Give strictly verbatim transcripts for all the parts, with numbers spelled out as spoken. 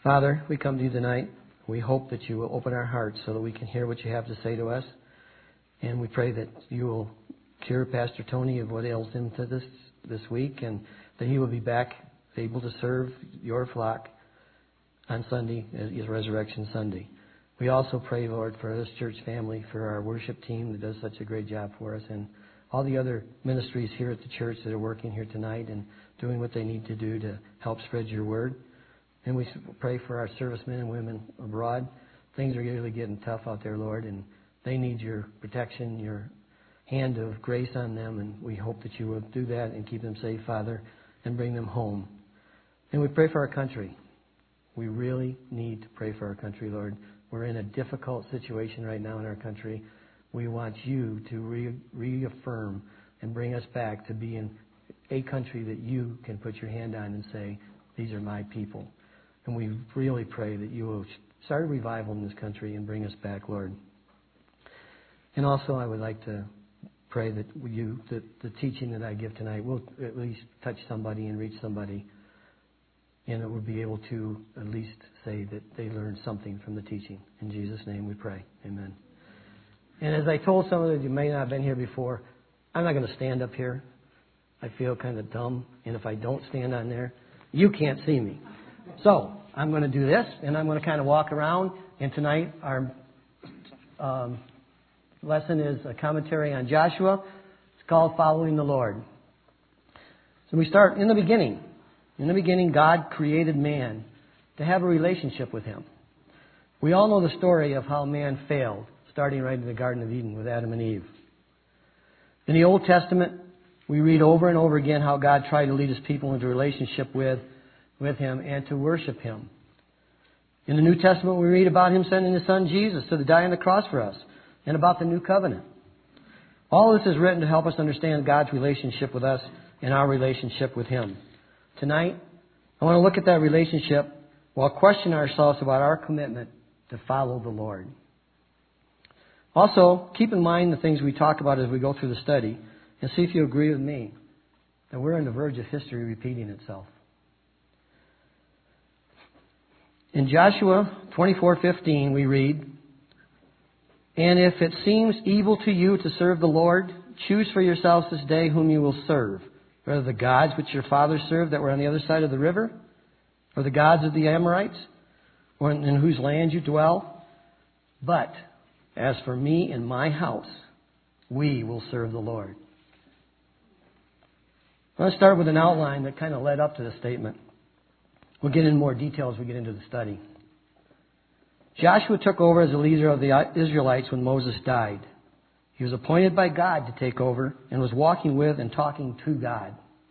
Father, we come to you tonight. We hope that you will open our hearts so that we can hear what you have to say to us. And we pray that you will cure Pastor Tony of what ails him to this this week, and that he will be back able to serve your flock on Sunday, as Resurrection Sunday. We also pray, Lord, for this church family, for our worship team that does such a great job for us, and all the other ministries here at the church that are working here tonight and doing what they need to do to help spread your word. And we pray for our servicemen and women abroad. Things are really getting tough out there, Lord, and they need your protection, your hand of grace on them, and we hope that you will do that and keep them safe, Father, and bring them home. And we pray for our country. We really need to pray for our country, Lord. We're in a difficult situation right now in our country. We want you to re- reaffirm and bring us back to being a country that you can put your hand on and say, these are my people. And we really pray that you will start a revival in this country and bring us back, Lord. And also I would like to pray that you, that the teaching that I give tonight will at least touch somebody and reach somebody. And it will be able to at least say that they learned something from the teaching. In Jesus' name we pray. Amen. And as I told some of you, you may not have been here before, I'm not going to stand up here. I feel kind of dumb. And if I don't stand on there, you can't see me. So I'm going to do this, and I'm going to kind of walk around. And tonight our um, lesson is a commentary on Joshua. It's called Following the Lord. So we start in the beginning. In the beginning, God created man to have a relationship with him. We all know the story of how man failed, starting right in the Garden of Eden with Adam and Eve. In the Old Testament, we read over and over again how God tried to lead his people into a relationship with, with him and to worship him. In the New Testament, we read about him sending his son Jesus to die on the cross for us and about the new covenant. All this is written to help us understand God's relationship with us and our relationship with him. Tonight, I want to look at that relationship while questioning ourselves about our commitment to follow the Lord. Also, keep in mind the things we talk about as we go through the study and see if you agree with me that we're on the verge of history repeating itself. In Joshua twenty-four fifteen, we read, "And if it seems evil to you to serve the Lord, choose for yourselves this day whom you will serve, whether the gods which your fathers served that were on the other side of the river, or the gods of the Amorites, or in, in whose land you dwell. But as for me and my house, we will serve the Lord." I'm going to start with an outline that kind of led up to the statement. We'll get into more detail as we get into the study. Joshua took over as the leader of the Israelites when Moses died. He was appointed by God to take over and was walking with and talking to God.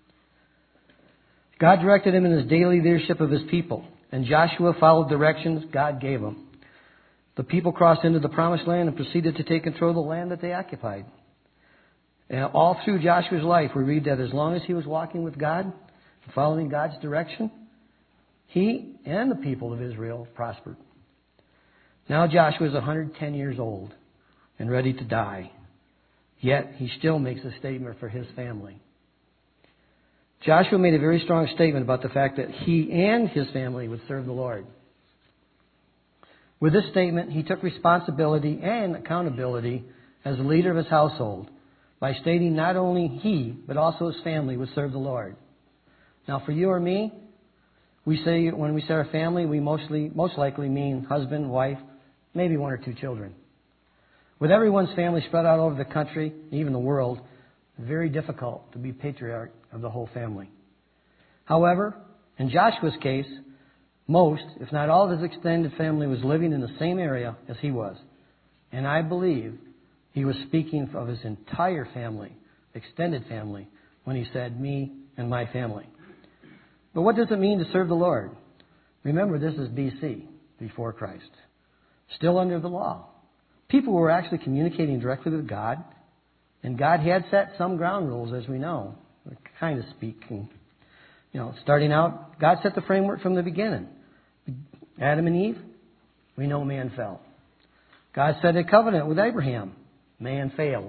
God directed him in his daily leadership of his people, and Joshua followed directions God gave him. The people crossed into the promised land and proceeded to take control of the land that they occupied. And all through Joshua's life, we read that as long as he was walking with God and following God's direction, he and the people of Israel prospered. Now Joshua is one hundred ten years old and ready to die. Yet he still makes a statement for his family. Joshua made a very strong statement about the fact that he and his family would serve the Lord. With this statement, he took responsibility and accountability as the leader of his household by stating not only he, but also his family would serve the Lord. Now for you or me, we say when we say our family, we mostly, most likely mean husband, wife, maybe one or two children. With everyone's family spread out over the country, even the world, it's very difficult to be patriarch of the whole family. However, in Joshua's case, most, if not all of his extended family was living in the same area as he was. And I believe he was speaking of his entire family, extended family, when he said, me and my family. But what does it mean to serve the Lord? Remember, this is B C, before Christ. Still under the law. People were actually communicating directly with God. And God had set some ground rules, as we know. Kind of speaking. You know, starting out, God set the framework from the beginning. Adam and Eve, we know man fell. God set a covenant with Abraham. Man failed.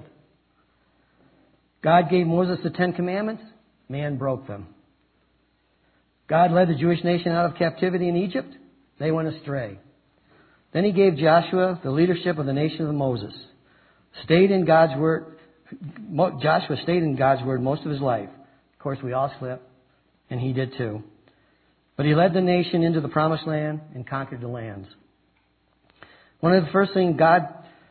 God gave Moses the Ten Commandments. Man broke them. God led the Jewish nation out of captivity in Egypt. They went astray. Then he gave Joshua the leadership of the nation of Moses. Stayed in God's word. Joshua stayed in God's word most of his life. Of course, we all slip, and he did too. But he led the nation into the promised land and conquered the lands. One of the first things God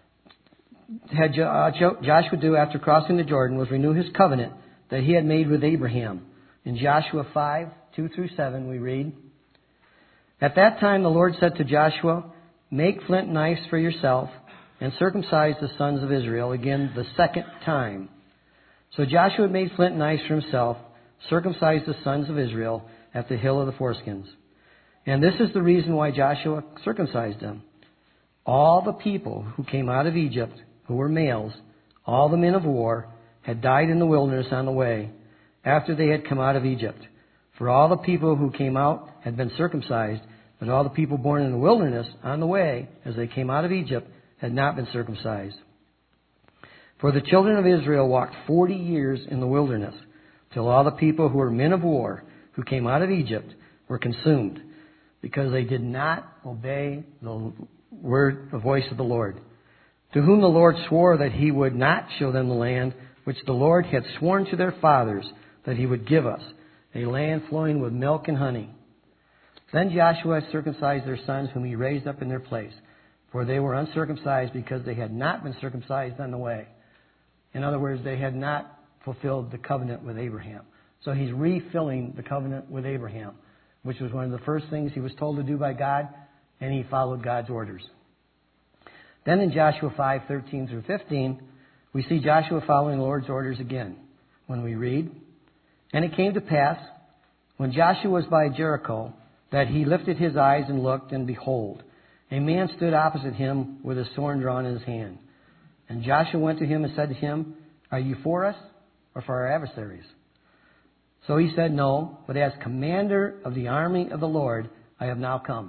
had Joshua do after crossing the Jordan was renew his covenant that he had made with Abraham. In Joshua five, two through seven, we read, "At that time the Lord said to Joshua, 'Make flint knives for yourself and circumcise the sons of Israel,' again the second time. So Joshua made flint knives for himself, circumcised the sons of Israel at the hill of the foreskins. And this is the reason why Joshua circumcised them. All the people who came out of Egypt, who were males, all the men of war, had died in the wilderness on the way, after they had come out of Egypt. For all the people who came out had been circumcised, but all the people born in the wilderness on the way, as they came out of Egypt, had not been circumcised. For the children of Israel walked forty years in the wilderness, till all the people who were men of war, who came out of Egypt, were consumed, because they did not obey the word, the voice of the Lord, to whom the Lord swore that he would not show them the land which the Lord had sworn to their fathers that he would give us, a land flowing with milk and honey. Then Joshua circumcised their sons, whom he raised up in their place, for they were uncircumcised because they had not been circumcised on the way." In other words, they had not fulfilled the covenant with Abraham. So he's refilling the covenant with Abraham, which was one of the first things he was told to do by God, and he followed God's orders. Then in Joshua five, thirteen through fifteen, we see Joshua following the Lord's orders again when we read, "And it came to pass, when Joshua was by Jericho, that he lifted his eyes and looked, and behold, a man stood opposite him with a sword drawn in his hand. And Joshua went to him and said to him, 'Are you for us or for our adversaries?' So he said, 'No, but as commander of the army of the Lord, I have now come.'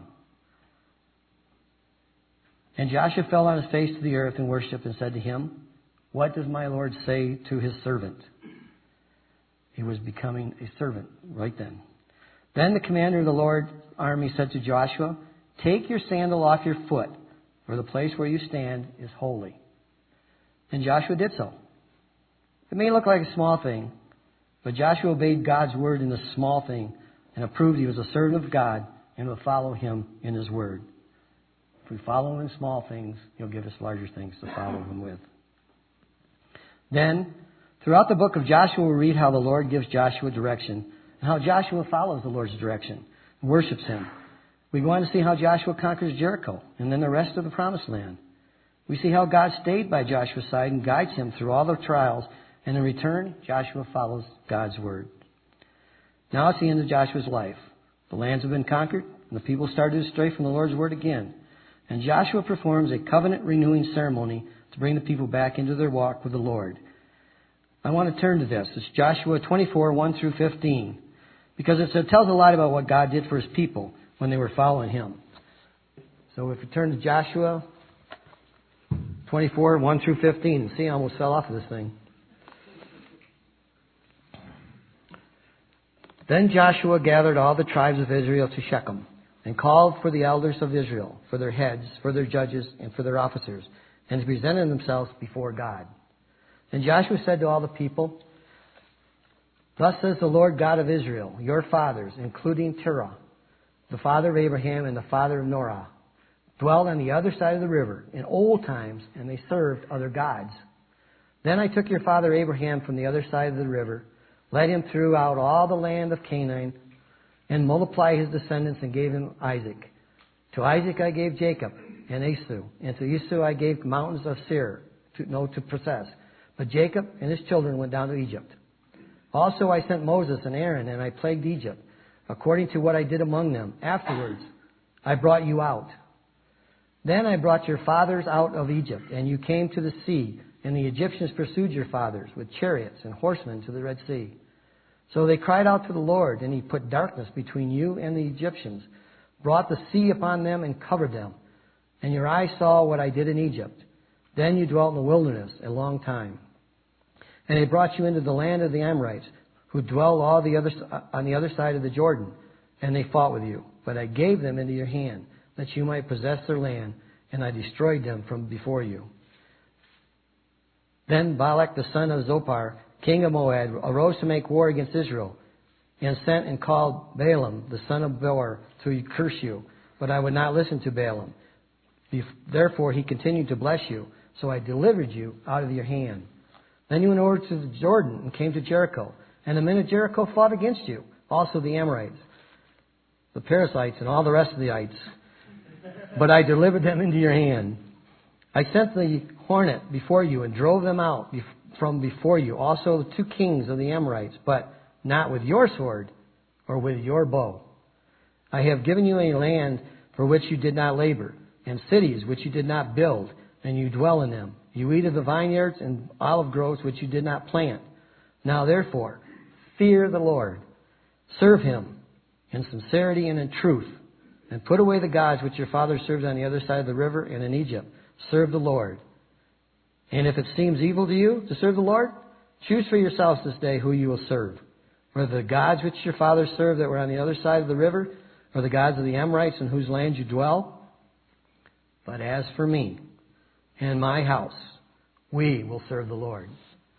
And Joshua fell on his face to the earth and worshipped and said to him, 'What does my Lord say to his servant?'" He was becoming a servant right then. Then the commander of the Lord's army said to Joshua, "Take your sandal off your foot, for the place where you stand is holy." And Joshua did so. It may look like a small thing, but Joshua obeyed God's word in this small thing and proved he was a servant of God and will follow him in his word. If we follow him in small things, he'll give us larger things to follow him with. Then, throughout the book of Joshua, we read how the Lord gives Joshua direction and how Joshua follows the Lord's direction and worships him. We go on to see how Joshua conquers Jericho and then the rest of the promised land. We see how God stayed by Joshua's side and guides him through all the trials, and in return, Joshua follows God's word. Now it's the end of Joshua's life. The lands have been conquered, and the people started to stray from the Lord's word again. And Joshua performs a covenant-renewing ceremony to bring the people back into their walk with the Lord. I want to turn to this. It's Joshua twenty-four, one through fifteen, because it tells a lot about what God did for his people when they were following him. So if you turn to Joshua twenty-four, one through fifteen, see, I almost fell off of this thing. "Then Joshua gathered all the tribes of Israel to Shechem, and called for the elders of Israel, for their heads, for their judges, and for their officers, and to present themselves before God. And Joshua said to all the people, 'Thus says the Lord God of Israel, your fathers, including Terah, the father of Abraham and the father of Norah, dwelled on the other side of the river in old times, and they served other gods. Then I took your father Abraham from the other side of the river, led him throughout all the land of Canaan, and multiplied his descendants and gave him Isaac. To Isaac I gave Jacob and Esau, and to Esau I gave mountains of Seir, to, no, to possess. But Jacob and his children went down to Egypt. Also I sent Moses and Aaron, and I plagued Egypt, according to what I did among them. Afterwards I brought you out. Then I brought your fathers out of Egypt, and you came to the sea, and the Egyptians pursued your fathers with chariots and horsemen to the Red Sea. So they cried out to the Lord, and he put darkness between you and the Egyptians, brought the sea upon them and covered them. And your eyes saw what I did in Egypt. Then you dwelt in the wilderness a long time. And they brought you into the land of the Amorites, who dwell all the other, on the other side of the Jordan. and they fought with you. But I gave them into your hand, that you might possess their land, and I destroyed them from before you. Then Balak the son of Zophar, king of Moab, arose to make war against Israel, and sent and called Balaam the son of Beor to curse you. But I would not listen to Balaam. Therefore he continued to bless you. So I delivered you out of your hand. Then you went over to the Jordan and came to Jericho. And the men of Jericho fought against you, also the Amorites, the Perizzites, and all the rest of the ites. But I delivered them into your hand. I sent the hornet before you and drove them out from before you, also the two kings of the Amorites, but not with your sword or with your bow. I have given you a land for which you did not labor, and cities which you did not build, and you dwell in them. You eat of the vineyards and olive groves which you did not plant. Now therefore, fear the Lord. Serve Him in sincerity and in truth, and put away the gods which your fathers served on the other side of the river and in Egypt. Serve the Lord. And if it seems evil to you to serve the Lord, choose for yourselves this day who you will serve. Whether the gods which your fathers served that were on the other side of the river, or the gods of the Amorites in whose land you dwell. But as for me and my house, we will serve the Lord.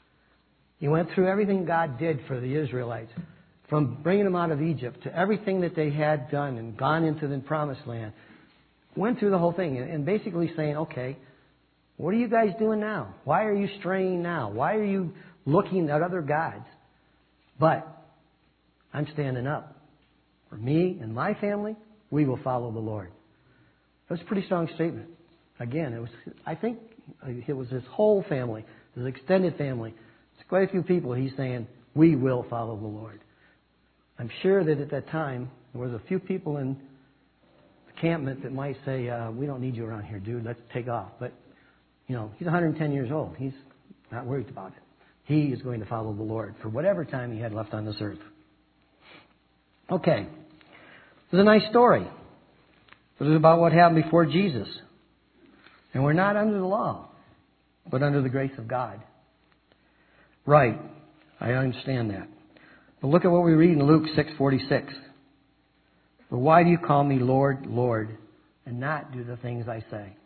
He went through everything God did for the Israelites, from bringing them out of Egypt to everything that they had done and gone into the promised land. Went through the whole thing and basically saying, okay, what are you guys doing now? Why are you straying now? Why are you looking at other gods? But I'm standing up. For me and my family, we will follow the Lord. That's a pretty strong statement. Again, it was, I think it was his whole family, his extended family. It's quite a few people he's saying, we will follow the Lord. I'm sure that at that time, there was a few people in the encampment that might say, uh, we don't need you around here, dude. Let's take off. But, you know, he's one hundred ten years old. He's not worried about it. He is going to follow the Lord for whatever time he had left on this earth. Okay. It's a nice story. It is about what happened before Jesus. And we're not under the law, but under the grace of God. Right. I understand that. But look at what we read in Luke six forty-six. But why do you call me Lord, Lord, and not do the things I say?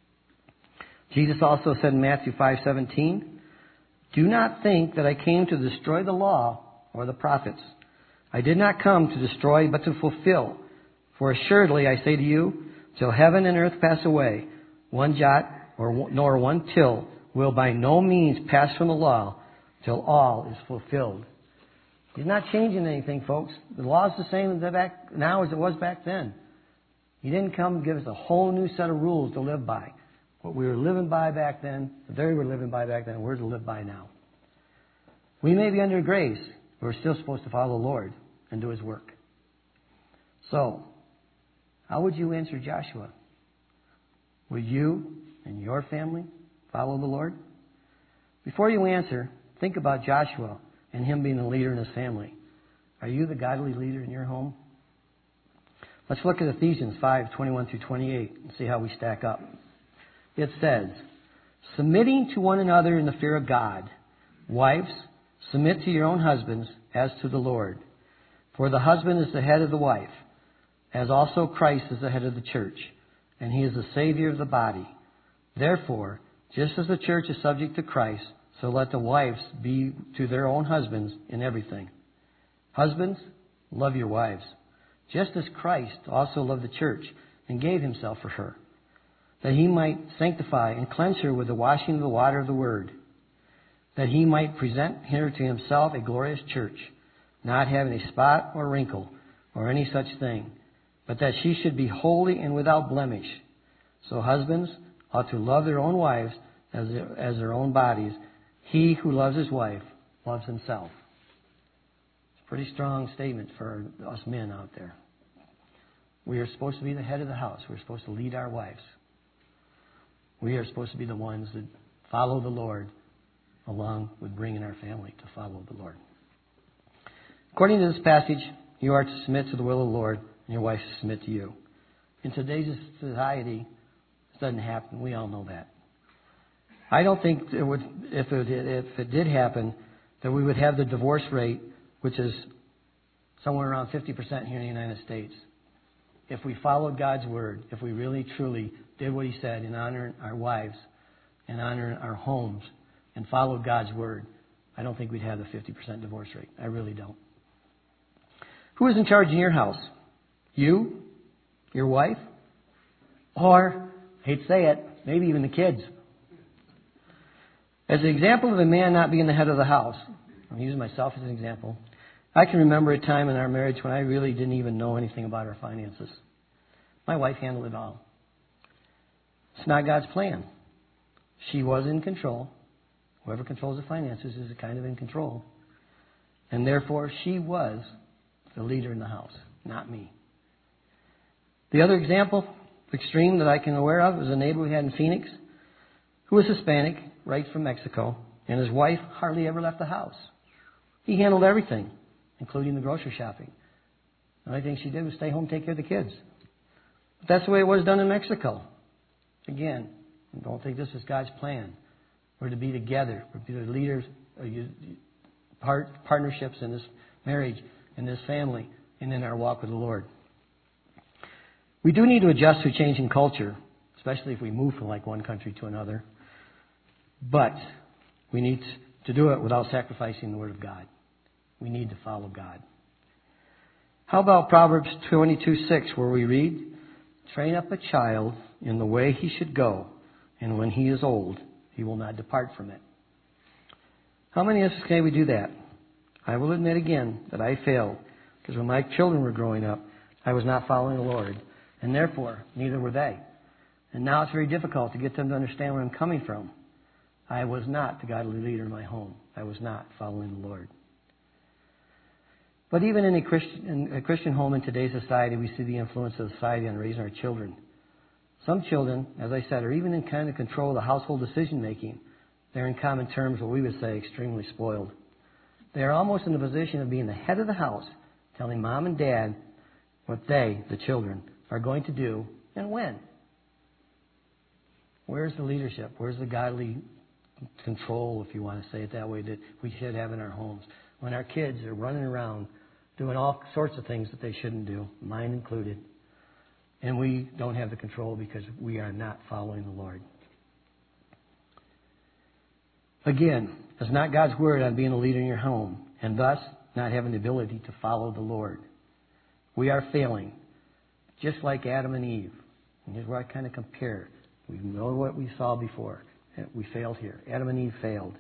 Jesus also said in Matthew five seventeen, do not think that I came to destroy the law or the prophets. I did not come to destroy, but to fulfill. For assuredly I say to you, till heaven and earth pass away, one jot or nor one tittle will by no means pass from the law till all is fulfilled. He's not changing anything, folks. The law is the same back now as it was back then. He didn't come to give us a whole new set of rules to live by. What we were living by back then, the they were living by back then, we're to live by now. We may be under grace, but we're still supposed to follow the Lord and do His work. So, how would you answer Joshua? Will you and your family follow the Lord? Before you answer, think about Joshua and him being the leader in his family. Are you the godly leader in your home? Let's look at Ephesians five twenty-one through twenty-eight and see how we stack up. It says, submitting to one another in the fear of God. Wives, submit to your own husbands as to the Lord. For the husband is the head of the wife, as also Christ is the head of the church, and He is the Savior of the body. Therefore, just as the church is subject to Christ, so let the wives be to their own husbands in everything. Husbands, love your wives, just as Christ also loved the church and gave Himself for her, that He might sanctify and cleanse her with the washing of the water of the Word, that He might present her to Himself a glorious church, not having a spot or wrinkle or any such thing, but that she should be holy and without blemish. So husbands ought to love their own wives as their, as their own bodies. He who loves his wife loves himself. It's a pretty strong statement for us men out there. We are supposed to be the head of the house. We're supposed to lead our wives. We are supposed to be the ones that follow the Lord along with bringing our family to follow the Lord. According to this passage, you are to submit to the will of the Lord, and your wife to submit to you. In today's society, this doesn't happen. We all know that. I don't think it would, if it, if it did happen, that we would have the divorce rate, which is somewhere around fifty percent here in the United States. If we followed God's word, if we really truly did what He said in honoring our wives and honoring our homes and followed God's word, I don't think we'd have the fifty percent divorce rate. I really don't. Who is in charge in your house? You? Your wife? Or, I hate to say it, maybe even the kids. As an example of a man not being the head of the house, I'm using myself as an example, I can remember a time in our marriage when I really didn't even know anything about our finances. My wife handled it all. It's not God's plan. She was in control. Whoever controls the finances is kind of in control. And therefore, she was the leader in the house, not me. The other example, extreme that I can aware of, was a neighbor we had in Phoenix who was Hispanic, right from Mexico, and his wife hardly ever left the house. He handled everything, including the grocery shopping. The only thing she did was stay home and take care of the kids. But that's the way it was done in Mexico. Again, I don't think this is God's plan. We're to be together. We're to be the leaders, part, partnerships in this marriage, in this family, and in our walk with the Lord. We do need to adjust to a changing culture, especially if we move from like one country to another. But we need to do it without sacrificing the Word of God. We need to follow God. How about Proverbs twenty-two six, where we read, "Train up a child in the way he should go, and when he is old, he will not depart from it." How many of us can we do that? I will admit again that I failed, because when my children were growing up, I was not following the Lord, and therefore, neither were they. And now it's very difficult to get them to understand where I'm coming from. I was not the godly leader in my home. I was not following the Lord. But even in a Christian, in a Christian home in today's society, we see the influence of society on raising our children. Some children, as I said, are even in kind of control of the household decision making. They're in common terms what we would say extremely spoiled. They are almost in the position of being the head of the house, telling mom and dad what they, the children, are going to do and when. Where's the leadership? Where's the godly control, if you want to say it that way, that we should have in our homes? When our kids are running around doing all sorts of things that they shouldn't do, mine included, and we don't have the control because we are not following the Lord. Again, it's not God's word on being a leader in your home, and thus not having the ability to follow the Lord. We are failing, just like Adam and Eve. And here's where I kind of compare. We know what we saw before. We failed here. Adam and Eve failed.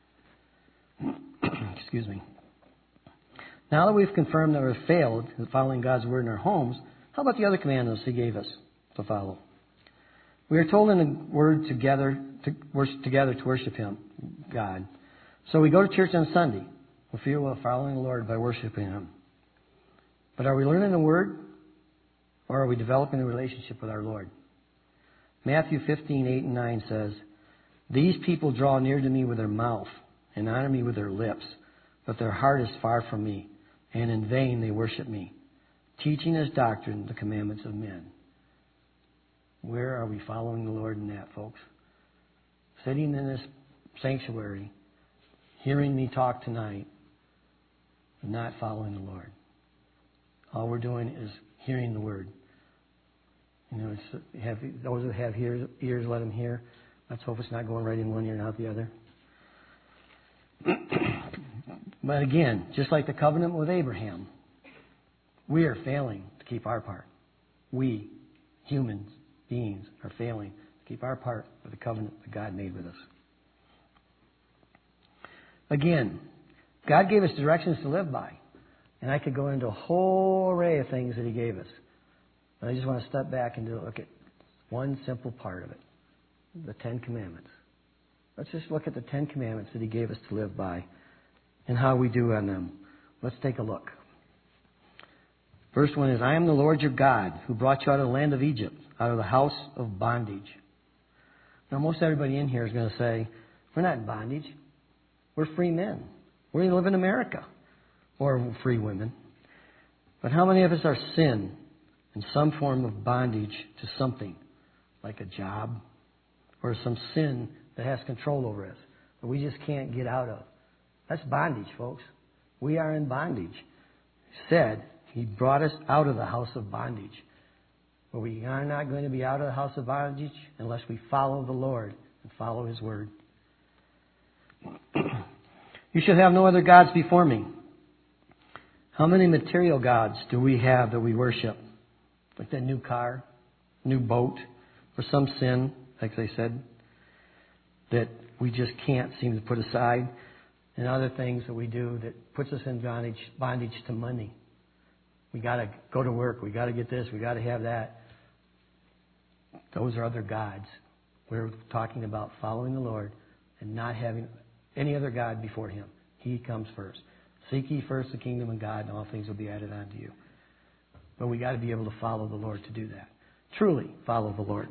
Excuse me. Now that we've confirmed that we've failed in following God's word in our homes, how about the other commandments He gave us to follow? We are told in the word together to worship together to worship Him, God. So we go to church on Sunday. We feel we're following the Lord by worshiping Him. But are we learning the word, or are we developing a relationship with our Lord? Matthew fifteen, eight and nine says, "These people draw near to me with their mouth and honor me with their lips, but their heart is far from me, and in vain they worship me, teaching as doctrine the commandments of men." Where are we following the Lord in that, folks? Sitting in this sanctuary, hearing me talk tonight, not following the Lord. All we're doing is hearing the word. You know, it's, have, those that have ears, ears, let them hear. Let's hope it's not going right in one ear and out the other. But again, just like the covenant with Abraham, we are failing to keep our part. We, humans, beings, are failing to keep our part of the covenant that God made with us. Again, God gave us directions to live by. And I could go into a whole array of things that He gave us. But I just want to step back and look at one simple part of it. The Ten Commandments. Let's just look at the Ten Commandments that He gave us to live by and how we do on them. Let's take a look. First one is, "I am the Lord your God who brought you out of the land of Egypt, out of the house of bondage." Now, most everybody in here is going to say, we're not in bondage. We're free men. We live in America. Or free women. But how many of us are sin in some form of bondage to something, like a job, or some sin that has control over us, that we just can't get out of? That's bondage, folks. We are in bondage. said He brought us out of the house of bondage. But we are not going to be out of the house of bondage unless we follow the Lord and follow His word. You shall have no other gods before me. How many material gods do we have that we worship? Like that new car, new boat, or some sin, like they said, that we just can't seem to put aside, and other things that we do that puts us in bondage, bondage to money. We got to go to work. We got to get this. We got to have that. Those are other gods. We're talking about following the Lord and not having any other God before Him. He comes first. Seek ye first the kingdom of God, and all things will be added unto you. But we got to be able to follow the Lord to do that. Truly follow the Lord.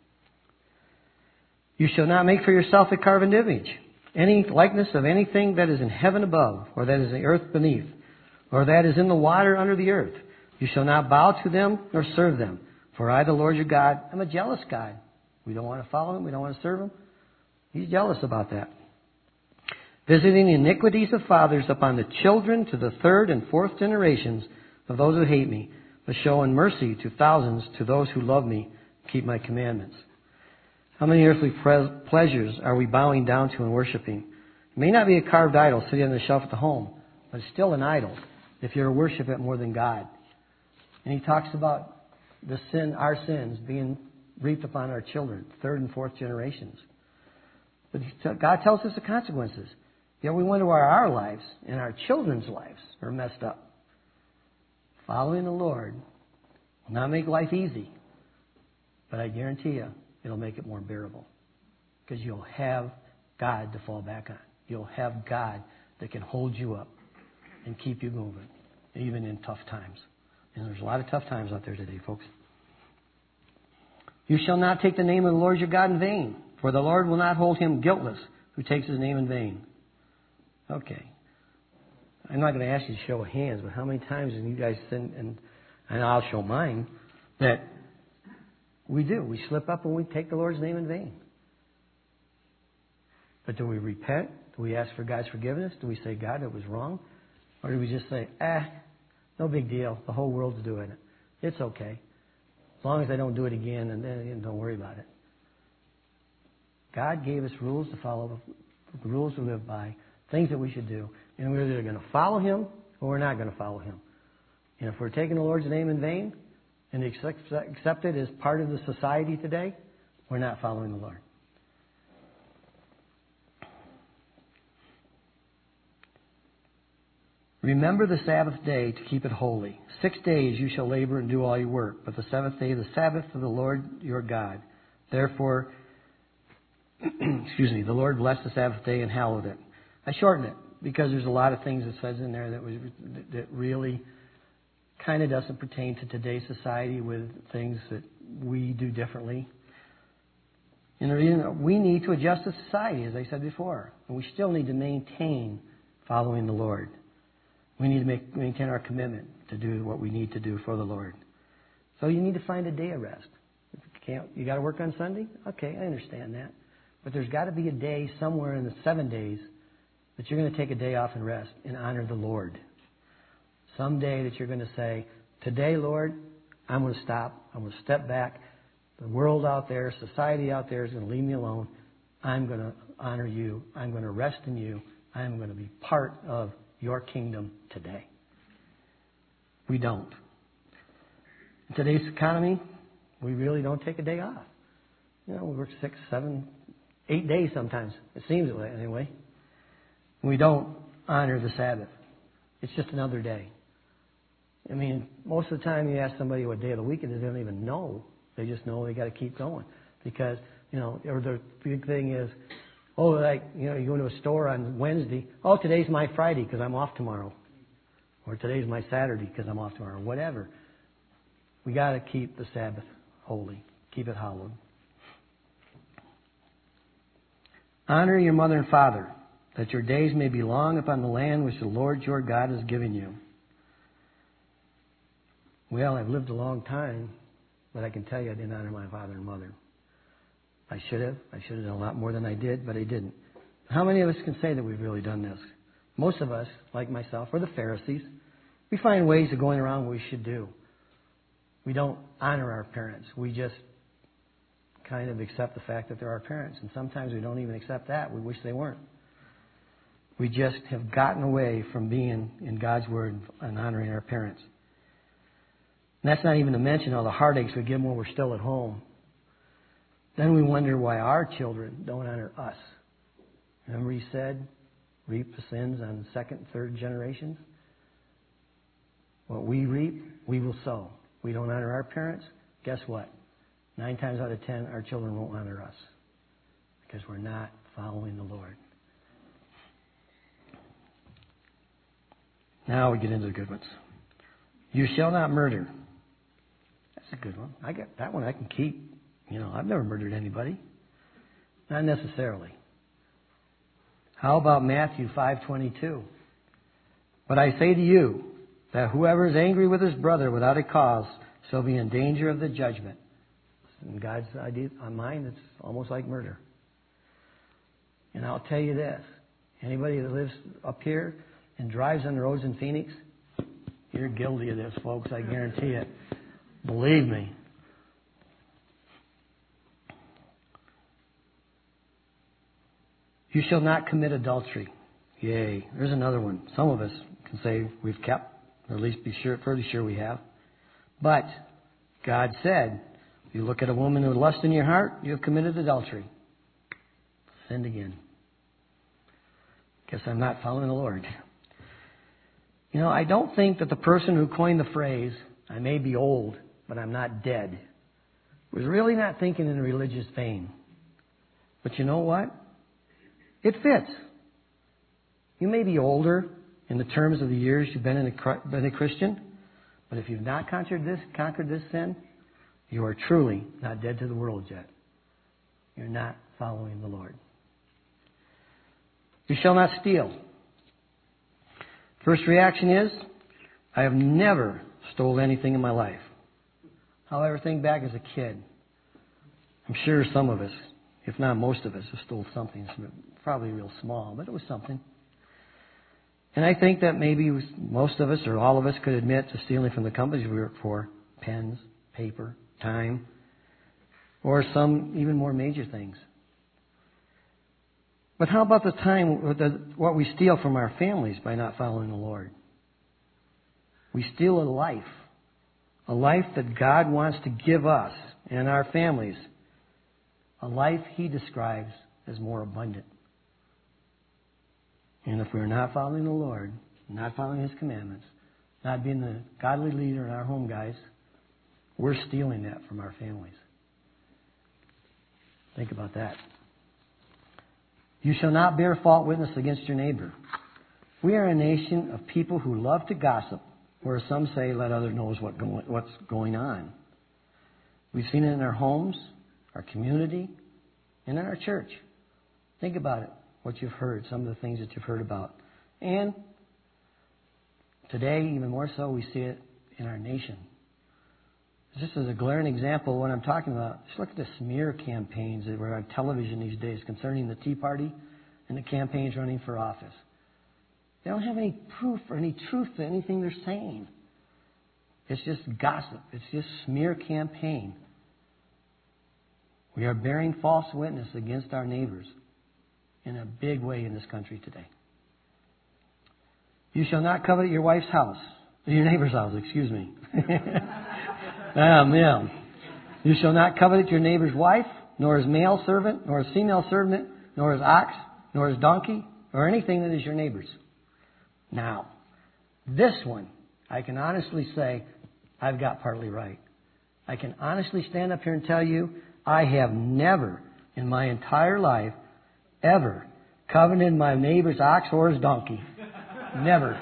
You shall not make for yourself a carven image, any likeness of anything that is in heaven above, or that is in the earth beneath, or that is in the water under the earth. You shall not bow to them nor serve them. For I, the Lord your God, am a jealous God. We don't want to follow Him. We don't want to serve Him. He's jealous about that. Visiting the iniquities of fathers upon the children to the third and fourth generations of those who hate me, but showing mercy to thousands to those who love me, keep my commandments. How many earthly pre- pleasures are we bowing down to and worshiping? It may not be a carved idol sitting on the shelf at the home, but it's still an idol if you're to worship it more than God. And he talks about the sin, our sins being reaped upon our children, third and fourth generations. But God tells us the consequences. Yet we wonder why our lives and our children's lives are messed up. Following the Lord will not make life easy, but I guarantee you it'll make it more bearable. Because you'll have God to fall back on. You'll have God that can hold you up and keep you moving, even in tough times. And there's a lot of tough times out there today, folks. You shall not take the name of the Lord your God in vain, for the Lord will not hold him guiltless who takes His name in vain. Okay. I'm not going to ask you to show of hands, but how many times have you guys send, and, and I'll show mine, that we do. We slip up and we take the Lord's name in vain. But do we repent? Do we ask for God's forgiveness? Do we say, God, it was wrong? Or do we just say, ah, no big deal. The whole world's doing it. It's okay. As long as I don't do it again, and then don't worry about it. God gave us rules to follow, rules to live by, things that we should do. And we're either going to follow Him or we're not going to follow Him. And if we're taking the Lord's name in vain and accept, accept it as part of the society today, we're not following the Lord. Remember the Sabbath day to keep it holy. Six days you shall labor and do all your work, but the seventh day, the Sabbath of the Lord your God. Therefore, excuse me, the Lord blessed the Sabbath day and hallowed it. I shortened it because there's a lot of things it says in there that was that really kind of doesn't pertain to today's society with things that we do differently. And we need to adjust to society, as I said before, and we still need to maintain following the Lord. We need to make, maintain our commitment to do what we need to do for the Lord. So you need to find a day of rest. If you can't, you got to work on Sunday? Okay, I understand that. But there's got to be a day somewhere in the seven days that you're going to take a day off and rest and honor the Lord. Some day that you're going to say, today, Lord, I'm going to stop. I'm going to step back. The world out there, society out there is going to leave me alone. I'm going to honor you. I'm going to rest in you. I'm going to be part of your kingdom today. We don't. In today's economy, we really don't take a day off. You know, we work six, seven, eight days sometimes. It seems that way anyway. We don't honor the Sabbath. It's just another day. I mean, most of the time you ask somebody what day of the week it is, they don't even know. They just know they got to keep going. Because, you know, or the big thing is, oh, like, you know, you go into a store on Wednesday. Oh, today's my Friday because I'm off tomorrow. Or today's my Saturday because I'm off tomorrow. Whatever. We got to keep the Sabbath holy. Keep it hallowed. Honor your mother and father, that your days may be long upon the land which the Lord your God has given you. Well, I've lived a long time, but I can tell you I didn't honor my father and mother. I should have. I should have done a lot more than I did, but I didn't. How many of us can say that we've really done this? Most of us, like myself, are the Pharisees. We find ways of going around what we should do. We don't honor our parents. We just kind of accept the fact that they're our parents. And sometimes we don't even accept that. We wish they weren't. We just have gotten away from being in God's Word and honoring our parents. And that's not even to mention all the heartaches we give them when we're still at home. Then we wonder why our children don't honor us. Remember he said, reap the sins on the second and third generations? What we reap, we will sow. We don't honor our parents, guess what? Nine times out of ten, our children won't honor us because we're not following the Lord. Now we get into the good ones. You shall not murder. That's a good one. I got that one I can keep. You know, I've never murdered anybody. Not necessarily. How about Matthew five twenty-two? But I say to you that whoever is angry with his brother without a cause shall be in danger of the judgment. In God's idea, on mine, it's almost like murder. And I'll tell you this. Anybody that lives up here and drives on the roads in Phoenix, you're guilty of this, folks. I guarantee it. Believe me. You shall not commit adultery. Yay. There's another one. Some of us can say we've kept, or at least be sure, fairly sure we have. But God said, if you look at a woman with lust in your heart, you have committed adultery. Sinned again. Guess I'm not following the Lord. You know, I don't think that the person who coined the phrase, I may be old, but I'm not dead, was really not thinking in a religious vein. But you know what? It fits. You may be older in the terms of the years you've been, in a, been a Christian, but if you've not conquered this, conquered this sin, you are truly not dead to the world yet. You're not following the Lord. You shall not steal. First reaction is, I have never stole anything in my life. However, think back as a kid. I'm sure some of us, if not most of us, have stole something. Probably real small, but it was something. And I think that maybe most of us or all of us could admit to stealing from the companies we work for. Pens, paper, time, or some even more major things. But how about the time, the, what we steal from our families by not following the Lord? We steal a life. A life that God wants to give us and our families. A life He describes as more abundant. And if we're not following the Lord, not following His commandments, not being the godly leader in our home, guys, we're stealing that from our families. Think about that. You shall not bear false witness against your neighbor. We are a nation of people who love to gossip, where some say, let others know what go- what's going on. We've seen it in our homes, our community, and in our church. Think about it, what you've heard, some of the things that you've heard about. And today, even more so, we see it in our nation. This is a glaring example of what I'm talking about. Just look at the smear campaigns that were on television these days concerning the Tea Party and the campaigns running for office. They don't have any proof or any truth to anything they're saying. It's just gossip. It's just smear campaign. We are bearing false witness against our neighbors in a big way in this country today. You shall not covet your wife's house, your neighbor's house, excuse me. um, yeah. You shall not covet your neighbor's wife, nor his male servant, nor his female servant, nor his ox, nor his donkey, or anything that is your neighbor's. Now, this one, I can honestly say, I've got partly right. I can honestly stand up here and tell you, I have never in my entire life ever coveted my neighbor's ox or his donkey. Never.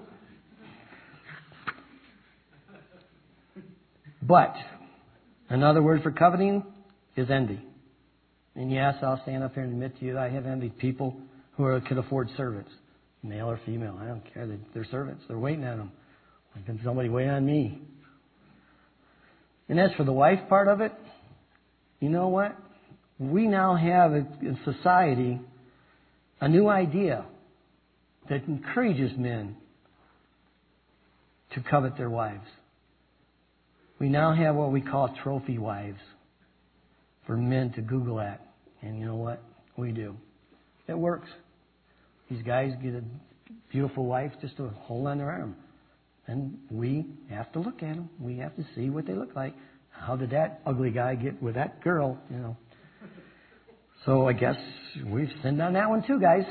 But another word for coveting is envy. And yes, I'll stand up here and admit to you that I have envied people who are, can afford servants, male or female. I don't care. They're servants. They're waiting on them. Like, can somebody wait on me? And as for the wife part of it, you know what? We now have in society a new idea that encourages men to covet their wives. We now have what we call trophy wives for men to Google at. And you know what? We do. It works. These guys get a beautiful wife just to hold on their arm. And we have to look at them. We have to see what they look like. How did that ugly guy get with that girl? You know. So I guess we've sinned on that one too, guys.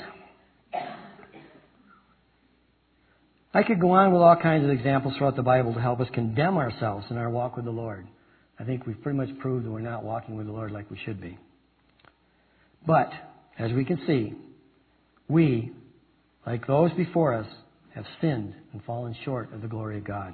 I could go on with all kinds of examples throughout the Bible to help us condemn ourselves in our walk with the Lord. I think we've pretty much proved that we're not walking with the Lord like we should be. But, as we can see, we, like those before us, have sinned and fallen short of the glory of God.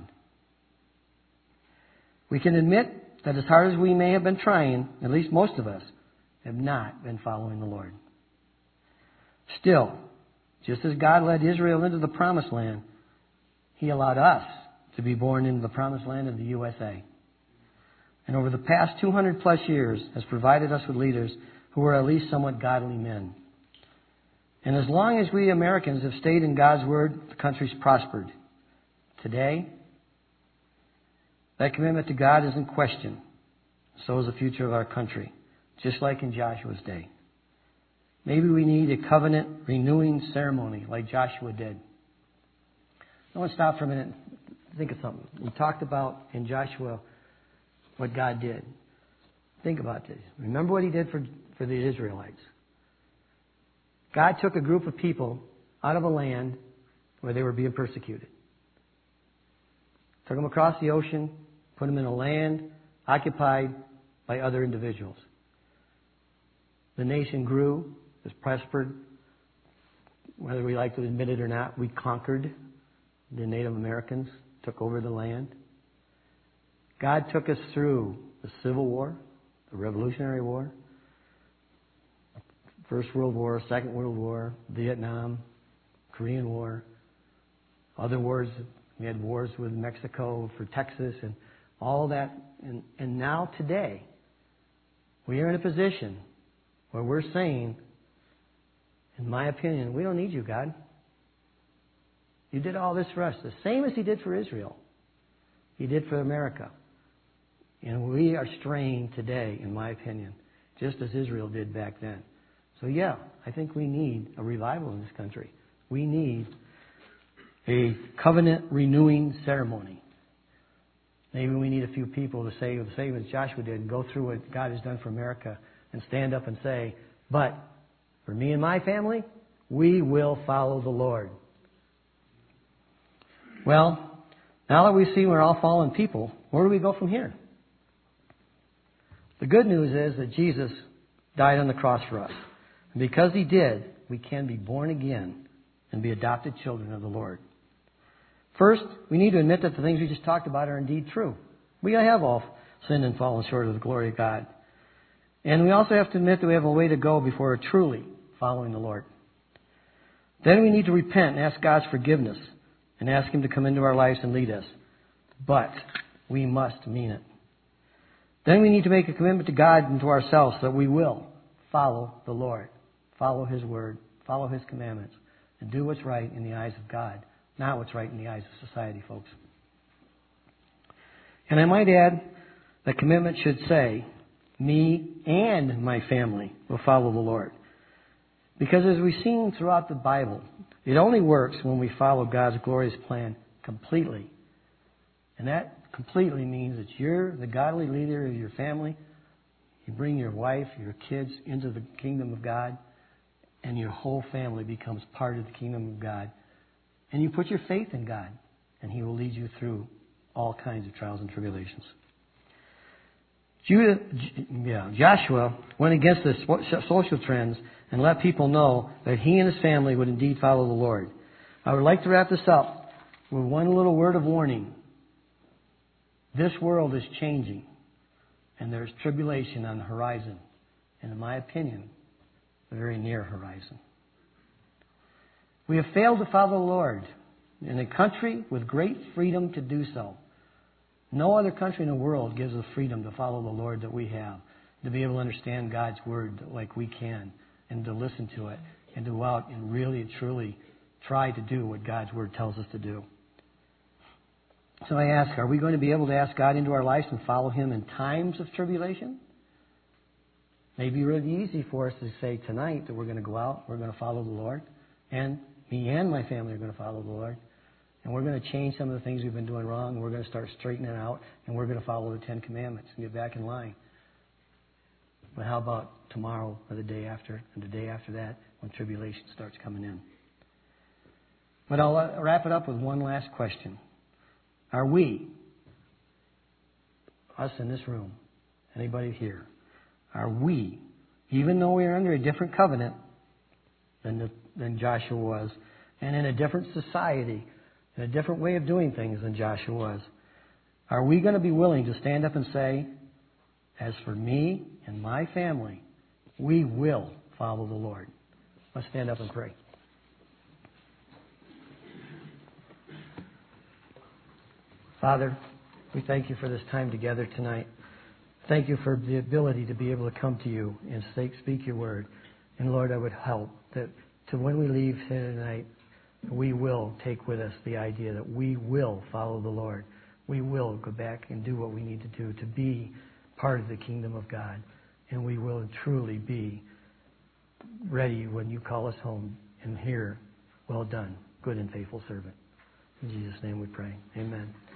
We can admit that as hard as we may have been trying, at least most of us, have not been following the Lord. Still, just as God led Israel into the promised land, He allowed us to be born into the promised land of the U S A. And over the past two hundred plus years has provided us with leaders who are at least somewhat godly men. And as long as we Americans have stayed in God's Word, the country's prospered. Today, that commitment to God is in question. So is the future of our country, just like in Joshua's day. Maybe we need a covenant renewing ceremony like Joshua did. I want to stop for a minute and think of something. We talked about in Joshua what God did. Think about this. Remember what He did for, for the Israelites. God took a group of people out of a land where they were being persecuted. Took them across the ocean, put them in a land occupied by other individuals. The nation grew, was prospered. Whether we like to admit it or not, we conquered. The Native Americans took over the land. God took us through the Civil War, the Revolutionary War, First World War, Second World War, Vietnam, Korean War, other wars. We had wars with Mexico for Texas and all that. And, and now today, we are in a position where we're saying, in my opinion, we don't need you, God. You did all this for us, the same as He did for Israel. He did for America. And we are straying today, in my opinion, just as Israel did back then. So yeah, I think we need a revival in this country. We need a covenant renewing ceremony. Maybe we need a few people to say the same as Joshua did and go through what God has done for America and stand up and say, but for me and my family, we will follow the Lord. Well, now that we see we're all fallen people, where do we go from here? The good news is that Jesus died on the cross for us. And because He did, we can be born again and be adopted children of the Lord. First, we need to admit that the things we just talked about are indeed true. We have all sinned and fallen short of the glory of God. And we also have to admit that we have a way to go before we're truly following the Lord. Then we need to repent and ask God's forgiveness and ask Him to come into our lives and lead us. But we must mean it. Then we need to make a commitment to God and to ourselves that we will follow the Lord, follow His Word, follow His commandments, and do what's right in the eyes of God, not what's right in the eyes of society, folks. And I might add, the commitment should say, me and my family will follow the Lord. Because as we've seen throughout the Bible, it only works when we follow God's glorious plan completely. And that completely means that you're the godly leader of your family. You bring your wife, your kids into the kingdom of God, and your whole family becomes part of the kingdom of God. And you put your faith in God, and He will lead you through all kinds of trials and tribulations. Judah, yeah, Joshua went against the social trends and let people know that he and his family would indeed follow the Lord. I would like to wrap this up with one little word of warning. This world is changing, and there's tribulation on the horizon, and in my opinion, a very near horizon. We have failed to follow the Lord in a country with great freedom to do so. No other country in the world gives us freedom to follow the Lord that we have, to be able to understand God's Word like we can, and to listen to it, and to go out and really, truly try to do what God's Word tells us to do. So I ask, are we going to be able to ask God into our lives and follow Him in times of tribulation? Maybe really easy for us to say tonight that we're going to go out, we're going to follow the Lord, and me and my family are going to follow the Lord. And we're going to change some of the things we've been doing wrong, and we're going to start straightening out, and we're going to follow the Ten Commandments and get back in line. But how about tomorrow or the day after and the day after that when tribulation starts coming in? But I'll uh, wrap it up with one last question. Are we, us in this room, anybody here, are we, even though we are under a different covenant than, the, than Joshua was, and in a different society, in a different way of doing things than Joshua was, are we going to be willing to stand up and say, as for me and my family, we will follow the Lord? Let's stand up and pray. Father, we thank you for this time together tonight. Thank you for the ability to be able to come to you and speak your word. And Lord, I would help that to when we leave here tonight, we will take with us the idea that we will follow the Lord. We will go back and do what we need to do to be part of the kingdom of God. And we will truly be ready when you call us home and hear, well done, good and faithful servant. In Jesus' name we pray. Amen.